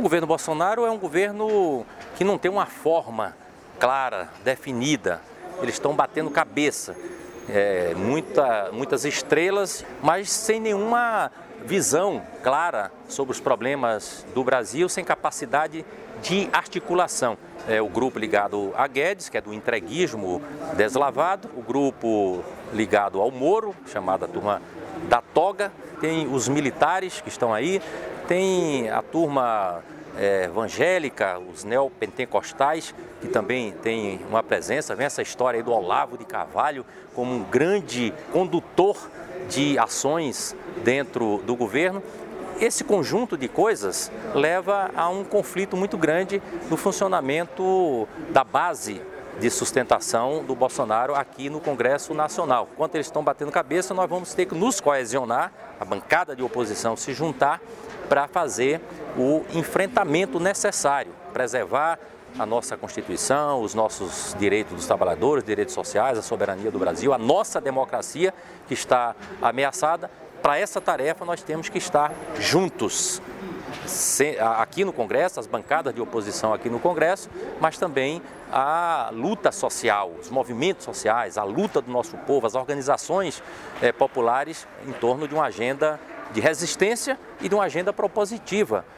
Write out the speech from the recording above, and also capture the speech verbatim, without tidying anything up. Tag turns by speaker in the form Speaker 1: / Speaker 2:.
Speaker 1: O governo Bolsonaro é um governo que não tem uma forma clara, definida. Eles estão batendo cabeça, é, muita, muitas estrelas, mas sem nenhuma visão clara sobre os problemas do Brasil, sem capacidade de articulação. É o grupo ligado a Guedes, que é do entreguismo deslavado, o grupo ligado ao Moro, chamada turma da toga, tem os militares que estão aí, tem a turma é, evangélica, os neopentecostais, que também tem uma presença. Vem essa história aí do Olavo de Carvalho como um grande condutor de ações dentro do governo. Esse conjunto de coisas leva a um conflito muito grande no funcionamento da base de sustentação do Bolsonaro aqui no Congresso Nacional. Enquanto eles estão batendo cabeça, nós vamos ter que nos coesionar, a bancada de oposição se juntar para fazer o enfrentamento necessário, preservar a nossa Constituição, os nossos direitos dos trabalhadores, direitos sociais, a soberania do Brasil, a nossa democracia que está ameaçada. Para essa tarefa nós temos que estar juntos, aqui no Congresso, as bancadas de oposição aqui no Congresso, mas também a luta social, os movimentos sociais, a luta do nosso povo, as organizações eh, populares em torno de uma agenda de resistência e de uma agenda propositiva